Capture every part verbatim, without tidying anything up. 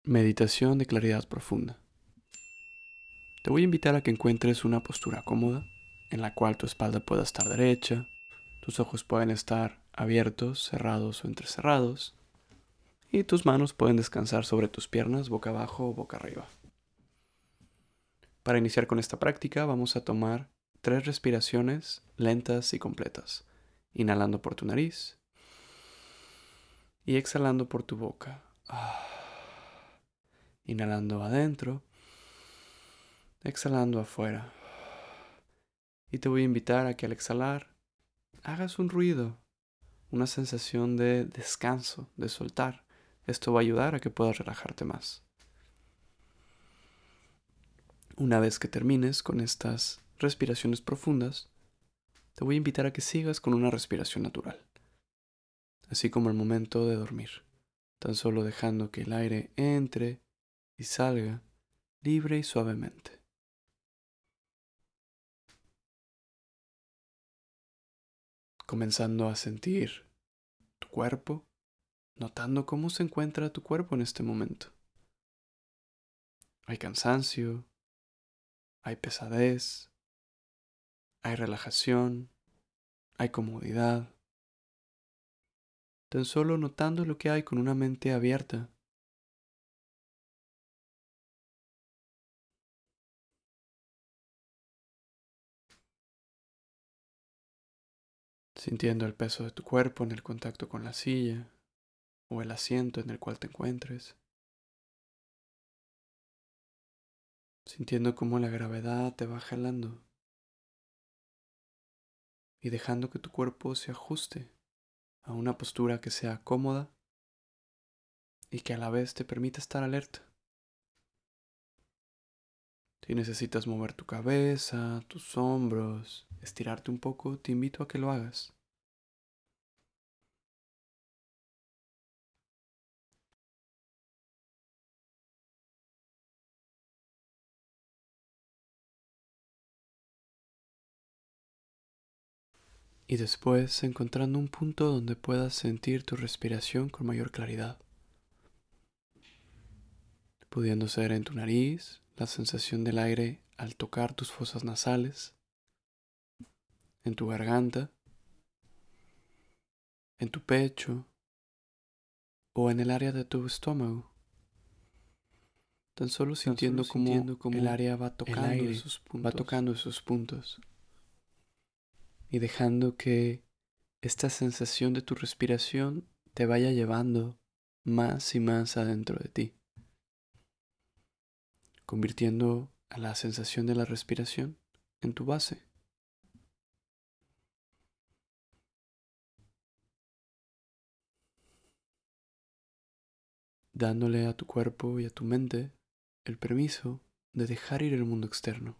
Meditación de claridad profunda. Te voy a invitar a que encuentres una postura cómoda en la cual tu espalda pueda estar derecha, tus ojos pueden estar abiertos, cerrados o entrecerrados y tus manos pueden descansar sobre tus piernas boca abajo o boca arriba. Para iniciar con esta práctica vamos a tomar tres respiraciones lentas y completas, inhalando por tu nariz y exhalando por tu boca. Inhalando adentro, exhalando afuera. Y te voy a invitar a que al exhalar hagas un ruido, una sensación de descanso, de soltar. Esto va a ayudar a que puedas relajarte más. Una vez que termines con estas respiraciones profundas, te voy a invitar a que sigas con una respiración natural, así como el momento de dormir, tan solo dejando que el aire entre y salga libre y suavemente. Comenzando a sentir tu cuerpo, notando cómo se encuentra tu cuerpo en este momento. Hay cansancio, hay pesadez, hay relajación, hay comodidad. Tan solo notando lo que hay con una mente abierta. Sintiendo el peso de tu cuerpo en el contacto con la silla o el asiento en el cual te encuentres. Sintiendo cómo la gravedad te va jalando y dejando que tu cuerpo se ajuste a una postura que sea cómoda y que a la vez te permita estar alerta. Si necesitas mover tu cabeza, tus hombros, estirarte un poco, te invito a que lo hagas. Y después encontrando un punto donde puedas sentir tu respiración con mayor claridad, pudiendo ser en tu nariz, la sensación del aire al tocar tus fosas nasales, en tu garganta, en tu pecho o en el área de tu estómago, tan solo sintiendo cómo el área va tocando esos puntos, va tocando esos puntos y dejando que esta sensación de tu respiración te vaya llevando más y más adentro de ti, convirtiendo a la sensación de la respiración en tu base. Dándole a tu cuerpo y a tu mente el permiso de dejar ir el mundo externo.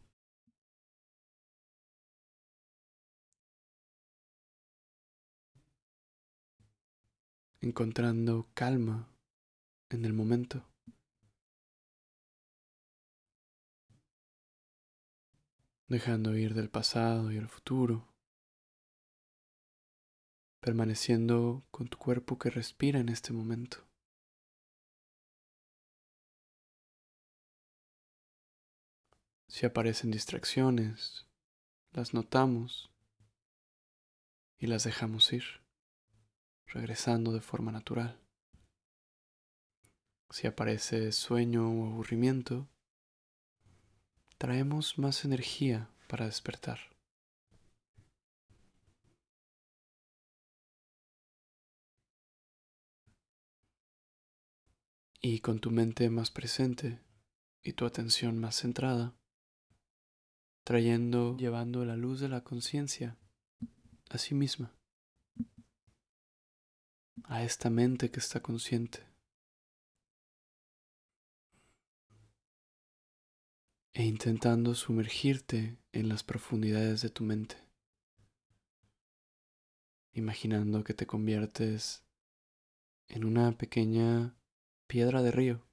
Encontrando calma en el momento. Dejando ir del pasado y el futuro. Permaneciendo con tu cuerpo que respira en este momento. Si aparecen distracciones, las notamos y las dejamos ir, regresando de forma natural. Si aparece sueño o aburrimiento, traemos más energía para despertar. Y con tu mente más presente y tu atención más centrada, trayendo, llevando la luz de la conciencia a sí misma, a esta mente que está consciente, e intentando sumergirte en las profundidades de tu mente, imaginando que te conviertes en una pequeña piedra de río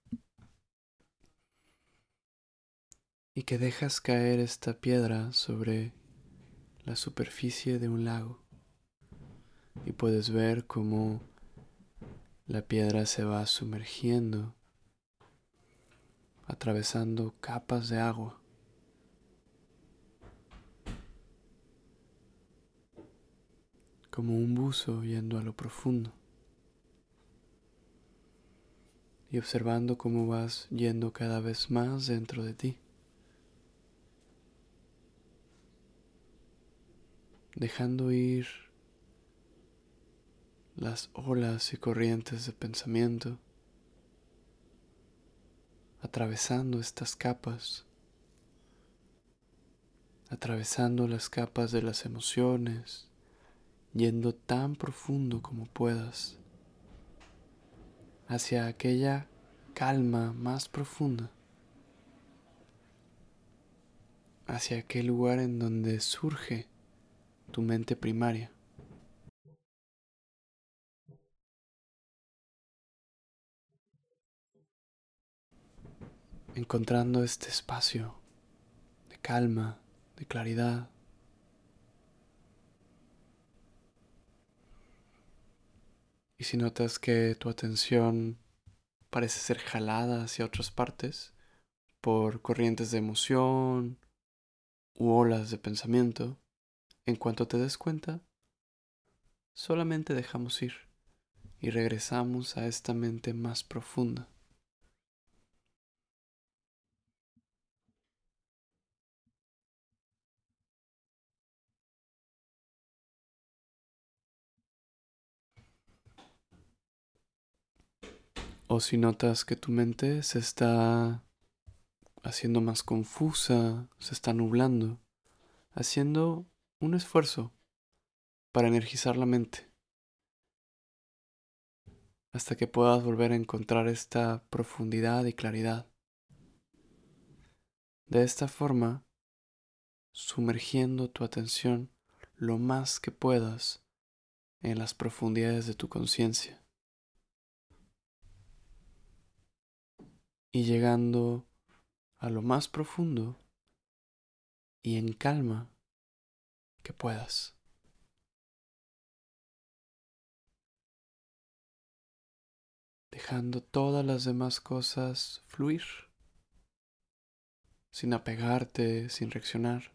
y que dejas caer esta piedra sobre la superficie de un lago y puedes ver cómo la piedra se va sumergiendo atravesando capas de agua. Como un buzo yendo a lo profundo. Y observando cómo vas yendo cada vez más dentro de ti. Dejando ir las olas y corrientes de pensamiento, atravesando estas capas, atravesando las capas de las emociones, yendo tan profundo como puedas, hacia aquella calma más profunda, hacia aquel lugar en donde surge tu mente primaria. Encontrando este espacio de calma, de claridad. Y si notas que tu atención parece ser jalada hacia otras partes por corrientes de emoción u olas de pensamiento, en cuanto te des cuenta, solamente dejamos ir y regresamos a esta mente más profunda. O si notas que tu mente se está haciendo más confusa, se está nublando, haciendo un esfuerzo para energizar la mente, hasta que puedas volver a encontrar esta profundidad y claridad. De esta forma, sumergiendo tu atención lo más que puedas en las profundidades de tu conciencia y llegando a lo más profundo y en calma que puedas. Dejando todas las demás cosas fluir, sin apegarte, sin reaccionar.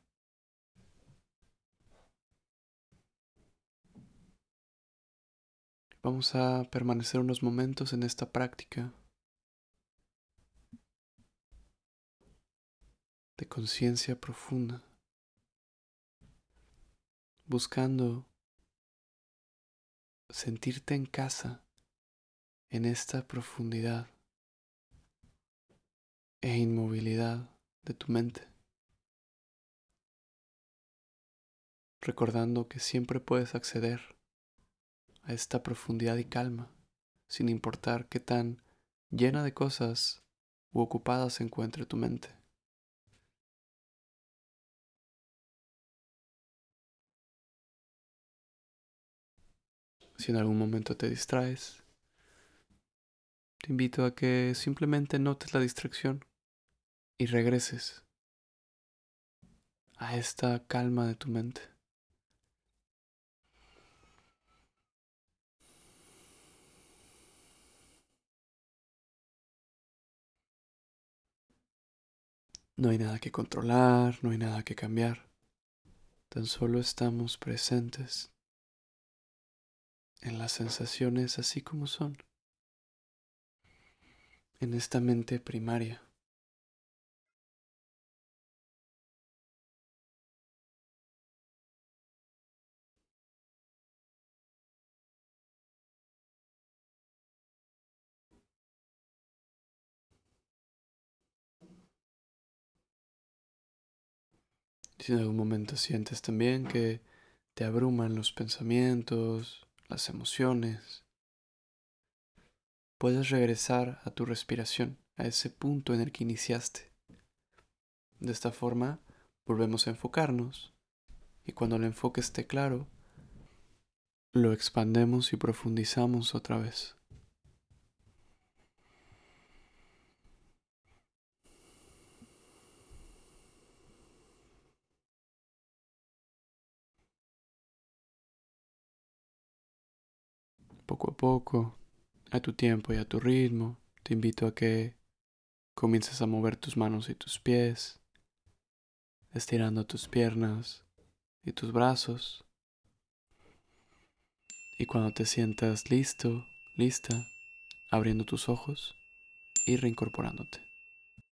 Vamos a permanecer unos momentos en esta práctica de conciencia profunda, buscando sentirte en casa en esta profundidad e inmovilidad de tu mente, recordando que siempre puedes acceder a esta profundidad y calma, sin importar qué tan llena de cosas u ocupada se encuentre tu mente. Si en algún momento te distraes, te invito a que simplemente notes la distracción y regreses a esta calma de tu mente. No hay nada que controlar, no hay nada que cambiar. Tan solo estamos presentes en las sensaciones así como son, en esta mente primaria. Si en algún momento sientes también que te abruman los pensamientos, las emociones, puedes regresar a tu respiración, a ese punto en el que iniciaste. De esta forma, volvemos a enfocarnos y cuando el enfoque esté claro, lo expandemos y profundizamos otra vez. Poco a poco, a tu tiempo y a tu ritmo, te invito a que comiences a mover tus manos y tus pies, estirando tus piernas y tus brazos. Y cuando te sientas listo, lista, abriendo tus ojos y reincorporándote.